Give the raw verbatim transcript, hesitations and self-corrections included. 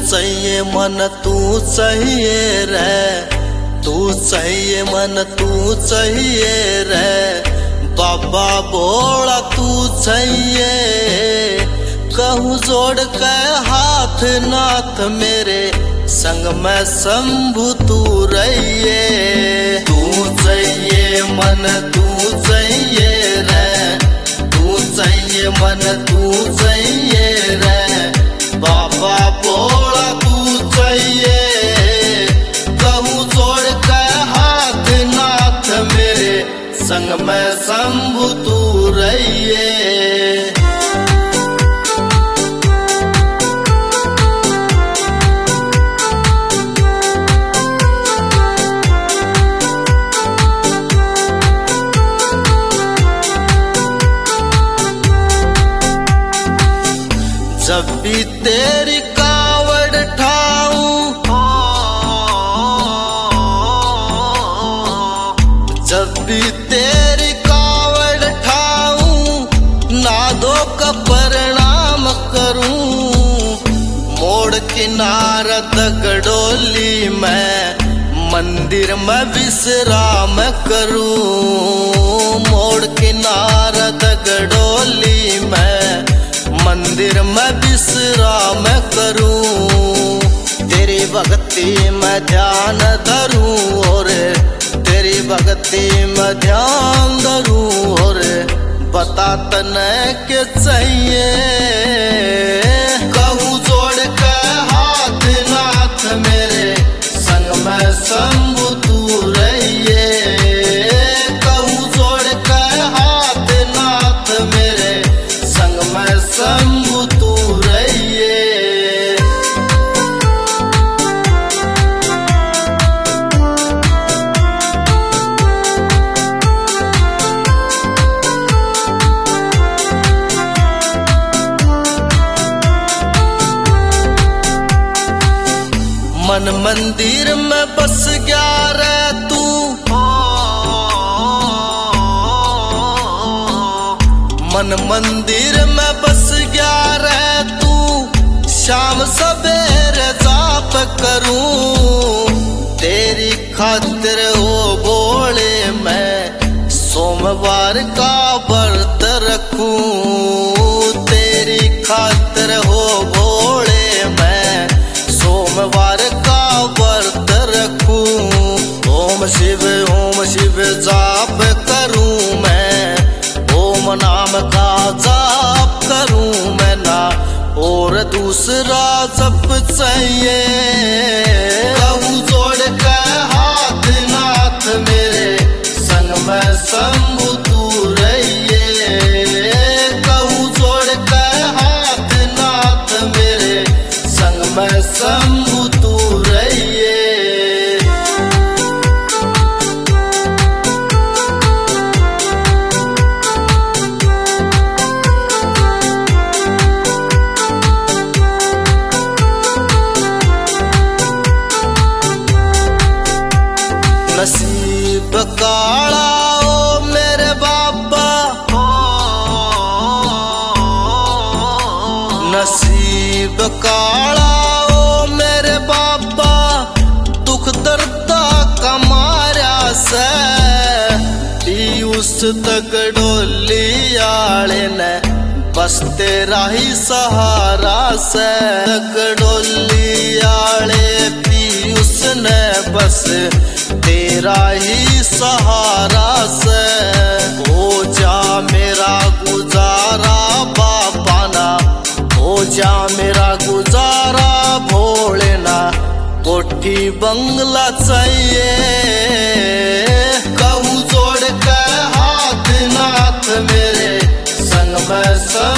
चाहिए मन तू चाहिए रे, तू चाहिए मन तू चाहिए रे, बाबा भोला तू चाहिए। कहूँ जोड़ के हाथ नाथ मेरे संग में शंभु तू रहिए। तू चाहिए मन तू चाहिए रे, तू चाहिए मन तू चाहिए रे, बाबा भोला तू चाहिए। कहूँ जोड़ के हाथ नाथ मेरे संग में शंभु तू रहिए। जब भी तेरी कावड़ ठाऊं, जब भी तेरी कावड़ ठाऊं, नादों का प्रणाम करूं। मोड़ किनारा दगडोली में मंदिर में विश्राम करूं। मोड़ किनारा दगडोली में मंदिर में विश्राम करूं। तेरी भक्ति में ध्यान धरूं और तेरी भक्ति में ध्यान धरूं और बता तने के चाहिए। कहूँ जोड़ के हाथ नाथ मेरे संग में शंभु तू रहिए। कहूँ जोड़ के हाथ नाथ मेरे संग में शंभु तू रहिए। मन मंदिर में बस गया रे तू, मन मंदिर में बस गया रे तू। शाम सवेरे जाप करूं, तेरी खातिर हो भोले मैं सोमवार का व्रत रखूं। तेरी खातिर हो भोले मैं सोमवार का व्रत रखूं। ओम शिव ओम शिव जाप करूं मैं, ओम नाम का जाप करूं मैं ना और दूसरा जप चाहिए। कहूँ जोड़ के हाथ नाथ मेरे संग में शंभु तू रहिए। कहूँ जोड़ के हाथ नाथ मेरे संग में शंभु तू रहिए। नसीब काला ओ मेरे बाबा, नसीब काला ओ मेरे बाबा, दुख दर्द का मारा से उस दगडोली आले ने बस तेरा ही सहारा से। दगडोली आले पीयूष ने बस तेरा ही सहारा से। हो जा मेरा गुजारा बाबा ना, हो जा मेरा गुजारा भोले ना, कोठी बंगला चाहिए। कहूँ जोड़ के हाथ नाथ मेरे संग में